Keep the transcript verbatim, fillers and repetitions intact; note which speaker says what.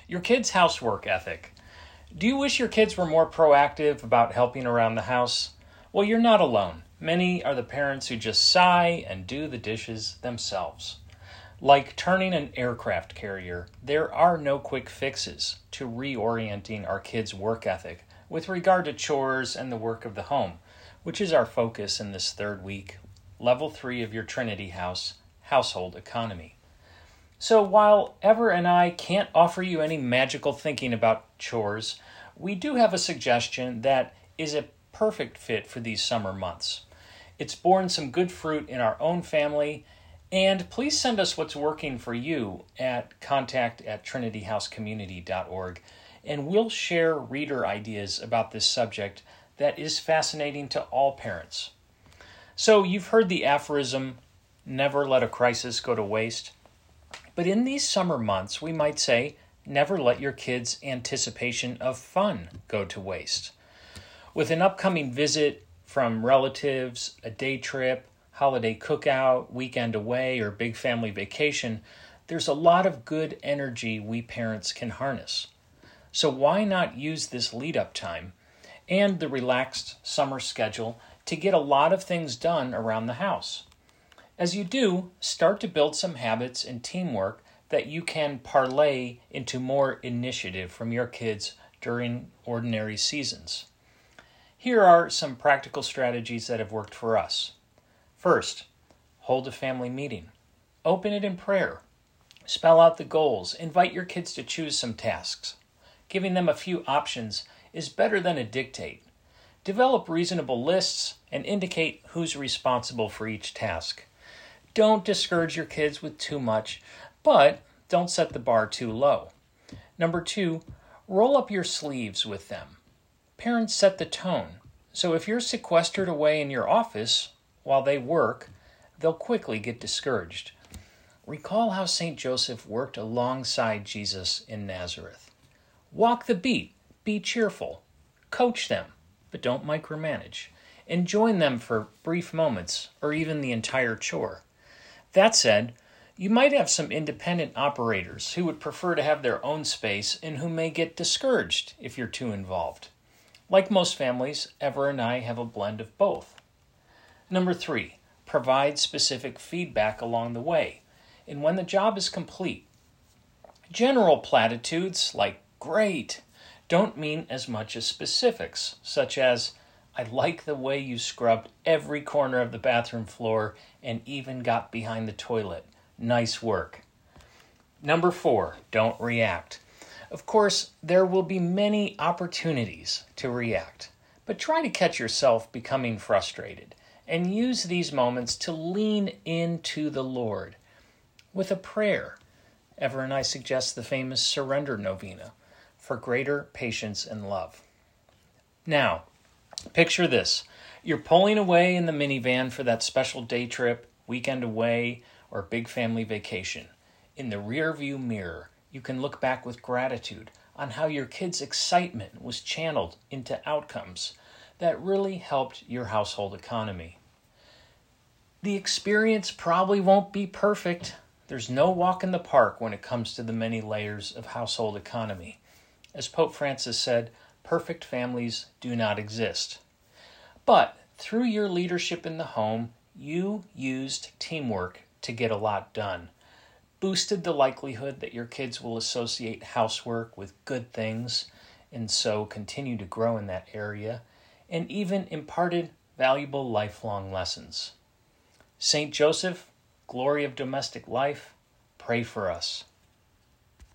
Speaker 1: Your kids' housework ethic. Do you wish your kids were more proactive about helping around the house? Well, you're not alone. Many are the parents who just sigh and do the dishes themselves. Like turning an aircraft carrier, there are no quick fixes to reorienting our kids' work ethic with regard to chores and the work of the home, which is our focus in this third week, level three of your Trinity House, Household Economy. So while Ever and I can't offer you any magical thinking about chores, we do have a suggestion that is a perfect fit for these summer months. It's borne some good fruit in our own family, and please send us what's working for you at contact at trinity house community dot org, and we'll share reader ideas about this subject that is fascinating to all parents. So you've heard the aphorism, never let a crisis go to waste. But in these summer months, we might say, never let your kids' anticipation of fun go to waste. With an upcoming visit from relatives, a day trip, holiday cookout, weekend away, or big family vacation, there's a lot of good energy we parents can harness. So why not use this lead-up time and the relaxed summer schedule to get a lot of things done around the house? As you do, start to build some habits and teamwork that you can parlay into more initiative from your kids during ordinary seasons. Here are some practical strategies that have worked for us. First, hold a family meeting. Open it in prayer. Spell out the goals. Invite your kids to choose some tasks. Giving them a few options is better than a dictate. Develop reasonable lists and indicate who's responsible for each task. Don't discourage your kids with too much, but don't set the bar too low. Number two, roll up your sleeves with them. Parents set the tone, so if you're sequestered away in your office while they work, they'll quickly get discouraged. Recall how Saint Joseph worked alongside Jesus in Nazareth. Walk the beat, be cheerful, coach them, but don't micromanage, and join them for brief moments or even the entire chore. That said, you might have some independent operators who would prefer to have their own space and who may get discouraged if you're too involved. Like most families, Ever and I have a blend of both. Number three, provide specific feedback along the way and when the job is complete. General platitudes like great don't mean as much as specifics, such as I like the way you scrubbed every corner of the bathroom floor and even got behind the toilet. Nice work. Number four, don't react. Of course, there will be many opportunities to react, but try to catch yourself becoming frustrated and use these moments to lean into the Lord with a prayer. Ever and I suggest the famous Surrender Novena for greater patience and love. Now, picture this. You're pulling away in the minivan for that special day trip, weekend away, or big family vacation. In the rearview mirror, you can look back with gratitude on how your kids' excitement was channeled into outcomes that really helped your household economy. The experience probably won't be perfect. There's no walk in the park when it comes to the many layers of household economy. As Pope Francis said, perfect families do not exist. But through your leadership in the home, you used teamwork to get a lot done, boosted the likelihood that your kids will associate housework with good things and so continue to grow in that area, and even imparted valuable lifelong lessons. Saint Joseph, glory of domestic life, pray for us.